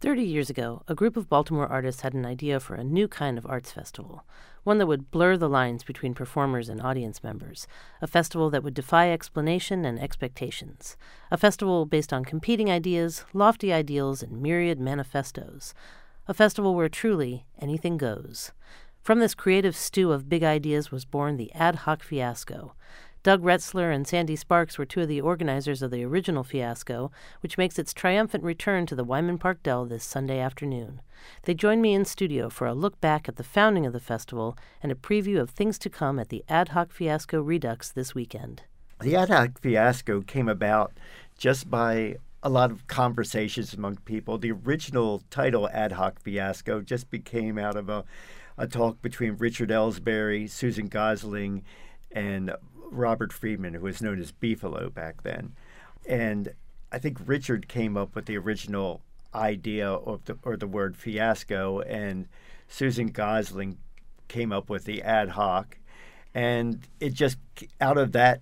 30 years ago, a group of Baltimore artists had an idea for a new kind of arts festival, one that would blur the lines between performers and audience members, a festival that would defy explanation and expectations, a festival based on competing ideas, lofty ideals, and myriad manifestos, a festival where truly anything goes. From this creative stew of big ideas was born the Ad Hoc Fiasco. Doug Retzler and Sandy Sparks were two of the organizers of the original Fiasco, which makes its triumphant return to the Wyman Park Dell this Sunday afternoon. They joined me in studio for a look back at the founding of the festival and a preview of things to come at the Ad Hoc Fiasco Redux this weekend. The Ad Hoc Fiasco came about just by a lot of conversations among people. The original title, Ad Hoc Fiasco, just became out of a talk between Richard Ellsbury, Susan Gosling, and Robert Friedman, who was known as Beefalo back then. And I think Richard came up with the original idea of the word fiasco, and Susan Gosling came up with the ad hoc. And it just, out of that,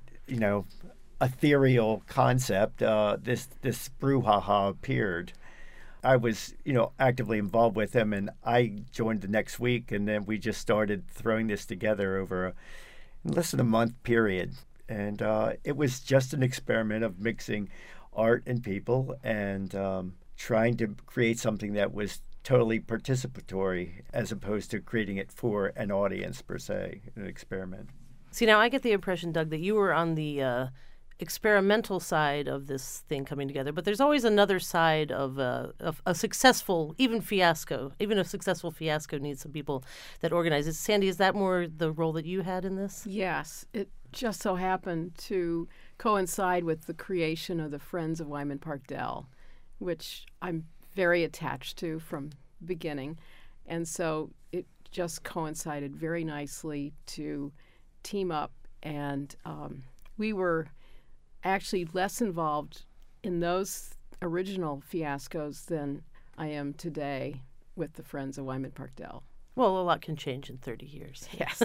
ethereal concept, this brouhaha appeared. I was, actively involved with them, and I joined the next week, and then we just started throwing this together over less than a month period. And it was just an experiment of mixing art and people and trying to create something that was totally participatory as opposed to creating it for an audience per se, an experiment. See, now I get the impression, Doug, that you were on the experimental side of this thing coming together, but there's always another side of a successful, even a successful fiasco needs some people that organize it. Sandy, is that more the role that you had in this? Yes, it just so happened to coincide with the creation of the Friends of Wyman Park Dell, which I'm very attached to from the beginning. And so it just coincided very nicely to team up, and we were actually less involved in those original fiascos than I am today with the Friends of Wyman Park Dell. Well, a lot can change in 30 years. Yes.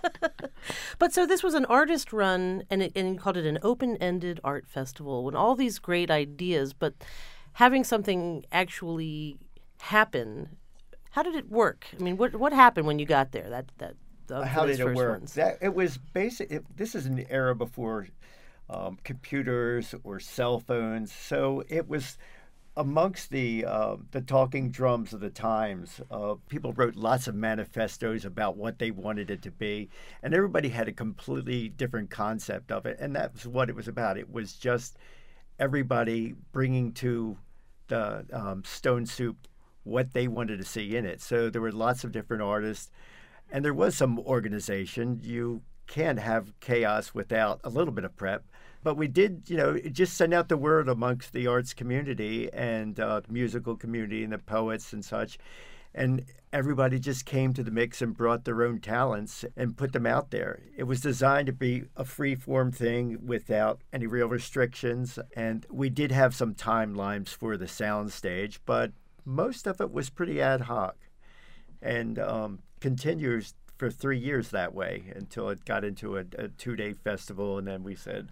But so this was an artist run, and you called it an open-ended art festival with all these great ideas, but having something actually happen, how did it work? I mean, what happened when you got there? How did it work? Ones? It was basic. This is an era before computers or cell phones, so it was amongst the talking drums of the times. People wrote lots of manifestos about what they wanted it to be, and everybody had a completely different concept of it, and that's what it was about. It was just everybody bringing to the Stone Soup what they wanted to see in it. So there were lots of different artists, and there was some organization. You can't have chaos without a little bit of prep. But we did, just send out the word amongst the arts community and the musical community and the poets and such. And everybody just came to the mix and brought their own talents and put them out there. It was designed to be a free-form thing without any real restrictions. And we did have some timelines for the sound stage, but most of it was pretty ad hoc and continues for 3 years that way until it got into a 2-day festival. And then we said,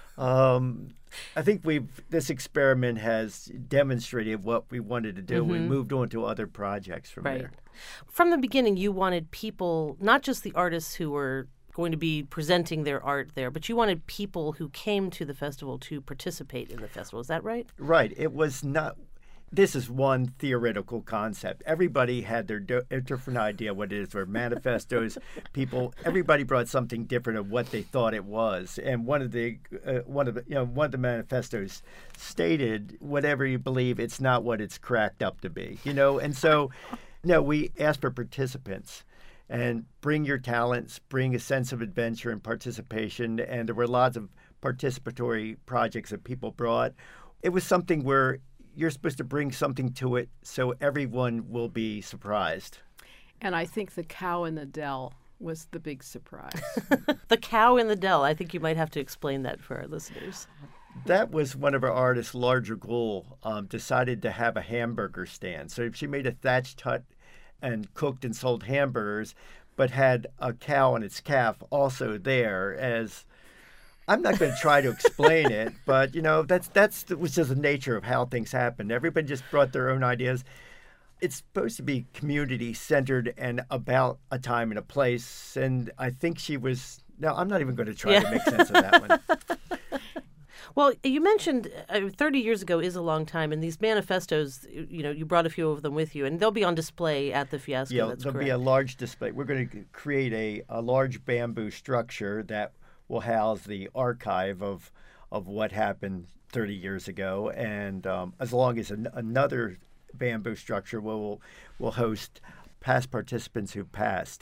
I think this experiment has demonstrated what we wanted to do. Mm-hmm. We moved on to other projects from there. From the beginning, you wanted people, not just the artists who were going to be presenting their art there, but you wanted people who came to the festival to participate in the festival. Is that right? Right. It was not. This is one theoretical concept. Everybody had their different idea what it is, or manifestos. Everybody brought something different of what they thought it was. And one of the manifestos stated, "Whatever you believe, it's not what it's cracked up to be." And so, we asked for participants. And bring your talents, bring a sense of adventure and participation. And there were lots of participatory projects that people brought. It was something where you're supposed to bring something to it so everyone will be surprised. And I think the cow in the Dell was the big surprise. The cow in the Dell. I think you might have to explain that for our listeners. That was one of our artists, Larger Ghoul, decided to have a hamburger stand. So she made a thatched hut and cooked and sold hamburgers, but had a cow and its calf also there as I'm not going to try to explain it, but was just the nature of how things happen. Everybody just brought their own ideas. It's supposed to be community centered and about a time and a place. And I think she was. No, I'm not even going to try to make sense of that one. Well, you mentioned 30 years ago is a long time, and these manifestos, you brought a few of them with you, and they'll be on display at the Fiasco. Yeah, that's there'll correct. be a large display. We're going to create a large bamboo structure that will house the archive of what happened 30 years ago, and as long as another bamboo structure will host past participants who passed,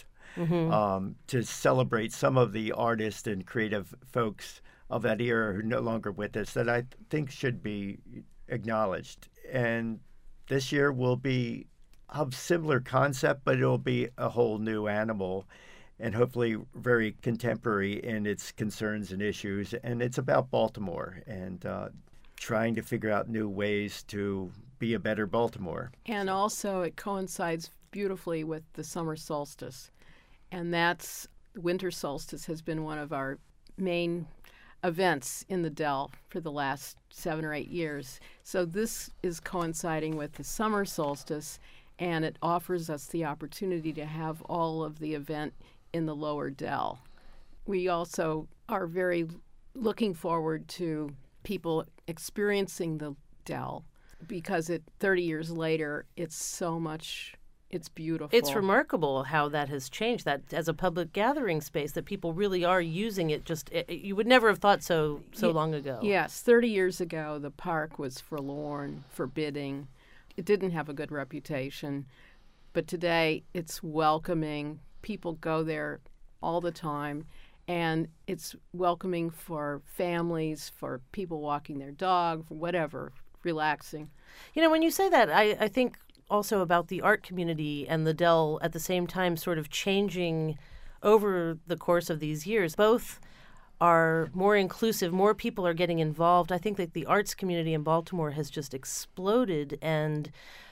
to celebrate some of the artists and creative folks of that era who are no longer with us that I think should be acknowledged. And this year will be a similar concept, but it'll be a whole new animal and hopefully very contemporary in its concerns and issues. And it's about Baltimore and trying to figure out new ways to be a better Baltimore. And also it coincides beautifully with the summer solstice. And that's winter solstice has been one of our main events in the Dell for the last 7 or 8 years. So this is coinciding with the summer solstice, and it offers us the opportunity to have all of the event in the lower Dell. We also are very looking forward to people experiencing the Dell because 30 years later, it's beautiful. It's remarkable how that has changed, that as a public gathering space, that people really are using it. You would never have thought so long ago. Yes, 30 years ago, the park was forlorn, forbidding. It didn't have a good reputation. But today, it's welcoming. People go there all the time. And it's welcoming for families, for people walking their dog, for whatever, relaxing. When you say that, I think also about the art community and the Dell at the same time sort of changing over the course of these years. Both are more inclusive, more people are getting involved. I think that the arts community in Baltimore has just exploded, and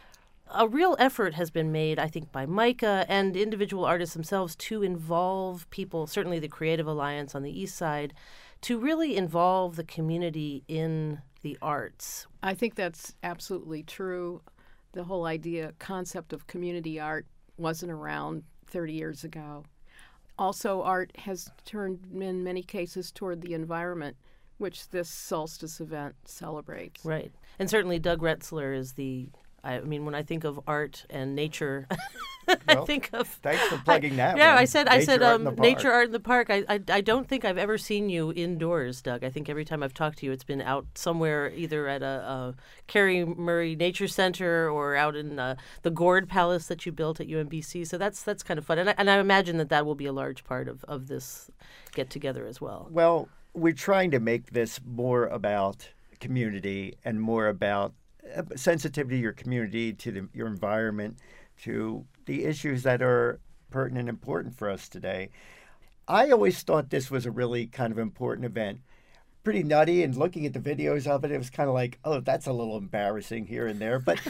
a real effort has been made, I think, by MICA and individual artists themselves to involve people, certainly the Creative Alliance on the East Side, to really involve the community in the arts. I think that's absolutely true. The whole concept of community art wasn't around 30 years ago. Also, art has turned, in many cases, toward the environment, which this solstice event celebrates. Right. And certainly Doug Retzler is when I think of art and nature, I think of... Thanks for plugging that Yeah, one. I said Nature Art in the Park. Nature Art in the Park. I don't think I've ever seen you indoors, Doug. I think every time I've talked to you, it's been out somewhere, either at a Carrie Murray Nature Center or out in the Gord Palace that you built at UMBC. So that's kind of fun. And I imagine that will be a large part of this get-together as well. Well, we're trying to make this more about community and more about sensitivity to your community, to your environment, to the issues that are pertinent and important for us today. I always thought this was a really kind of important event. Pretty nutty, and looking at the videos of it was kind of like, oh, that's a little embarrassing here and there. But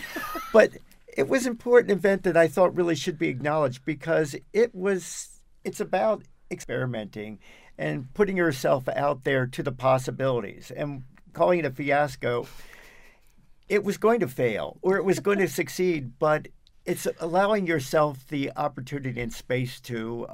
it was an important event that I thought really should be acknowledged because it's about experimenting and putting yourself out there to the possibilities. And calling it a fiasco, it was going to fail or it was going to succeed, but it's allowing yourself the opportunity and space to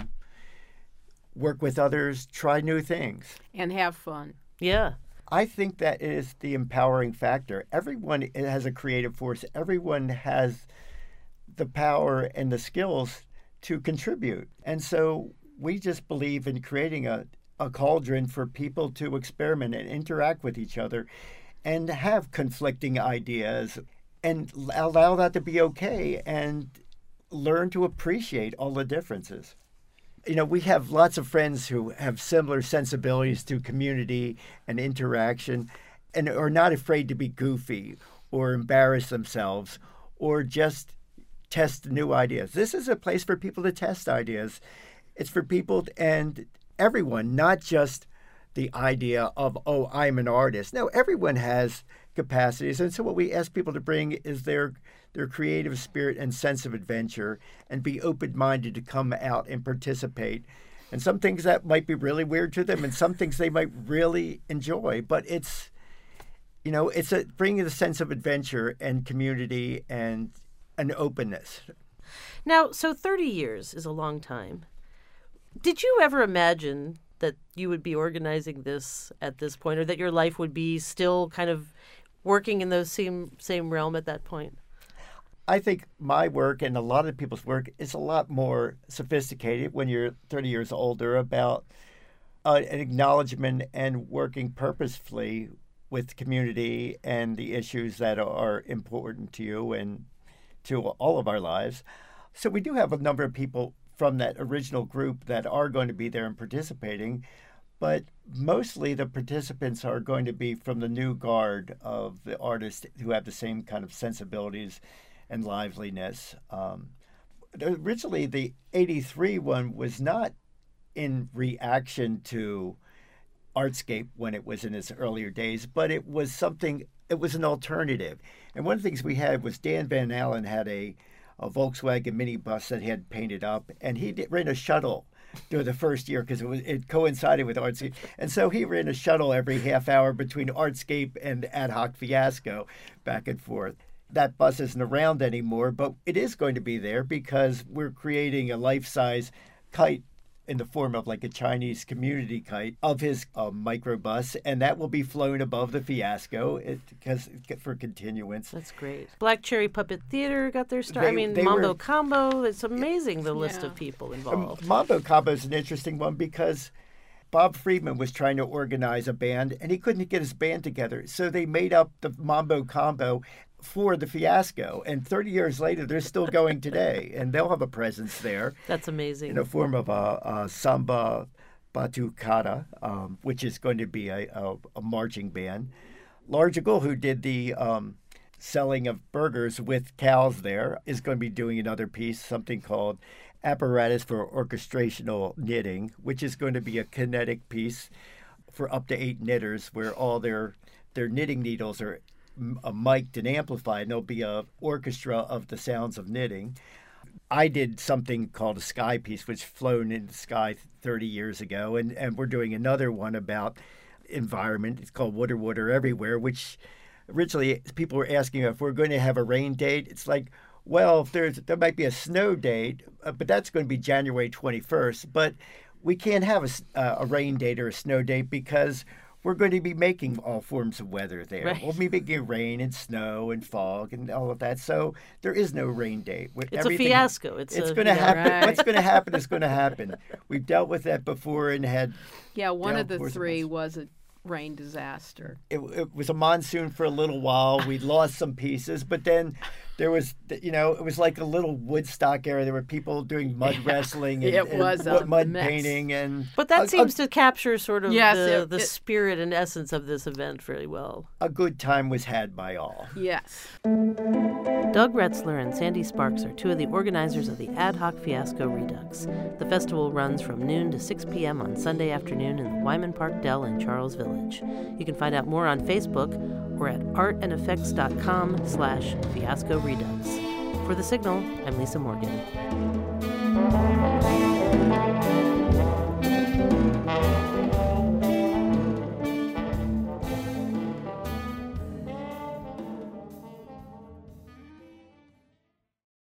work with others, try new things. And have fun. Yeah. I think that is the empowering factor. Everyone has a creative force. Everyone has the power and the skills to contribute. And so we just believe in creating a cauldron for people to experiment and interact with each other and have conflicting ideas and allow that to be okay and learn to appreciate all the differences. We have lots of friends who have similar sensibilities to community and interaction and are not afraid to be goofy or embarrass themselves or just test new ideas. This is a place for people to test ideas. It's for people and everyone, not just the idea of, oh, I'm an artist. No, everyone has capacities. And so what we ask people to bring is their creative spirit and sense of adventure and be open-minded to come out and participate And some things that might be really weird to them and some things they might really enjoy. But it's bringing a sense of adventure and community and an openness. Now, so 30 years is a long time. Did you ever imagine that you would be organizing this at this point, or that your life would be still kind of working in those same realm at that point? I think my work and a lot of people's work is a lot more sophisticated when you're 30 years older about an acknowledgement and working purposefully with community and the issues that are important to you and to all of our lives. So we do have a number of people from that original group that are going to be there and participating, but mostly the participants are going to be from the new guard of the artists who have the same kind of sensibilities and liveliness. Originally, the 83 one was not in reaction to Artscape when it was in its earlier days, but it was an alternative. And one of the things we had was Dan Van Allen had a Volkswagen minibus that he had painted up, and he ran a shuttle during the first year because it coincided with Artscape. And so he ran a shuttle every half hour between Artscape and Ad Hoc Fiasco, back and forth. That bus isn't around anymore, but it is going to be there because we're creating a life-size kite in the form of like a Chinese community kite of his microbus, and that will be flown above the Fiasco for continuance. That's great. Black Cherry Puppet Theater got their start. Mambo Combo. It's amazing, the list of people involved. Mambo Combo is an interesting one because Bob Friedman was trying to organize a band, and he couldn't get his band together. So they made up the Mambo Combo for the Fiasco. And 30 years later, they're still going today, and they'll have a presence there. That's amazing. In the form of a samba batucada, which is going to be a marching band. Largigal, who did the selling of burgers with cows there, is going to be doing another piece, something called Apparatus for Orchestrational Knitting, which is going to be a kinetic piece for up to 8 knitters where all their knitting needles are mic'd and amplified, and there'll be an orchestra of the sounds of knitting. I did something called a sky piece, which flown in the sky 30 years ago, and we're doing another one about environment. It's called Water, Water Everywhere, which originally people were asking if we're going to have a rain date. It's like, well, there might be a snow date, but that's going to be January 21st. But we can't have a rain date or a snow date because we're going to be making all forms of weather there. Right. We'll be making rain and snow and fog and all of that. So there is no rain date. It's a fiasco. It's going to happen. Right. What's going to happen is going to happen. We've dealt with that before and had. Yeah, one of the 3 was a rain disaster. It was a monsoon for a little while. We lost some pieces, but then there was, it was like a little Woodstock area. There were people doing mud wrestling and mud mess. painting. But that seems to capture sort of the spirit and essence of this event very well. A good time was had by all. Yes. Doug Retzler and Sandy Sparks are 2 of the organizers of the Ad Hoc Fiasco Redux. The festival runs from noon to 6 p.m. on Sunday afternoon in the Wyman Park Dell in Charles Village. You can find out more on Facebook or at artandeffects.com/Fiasco Redux. For The Signal, I'm Lisa Morgan.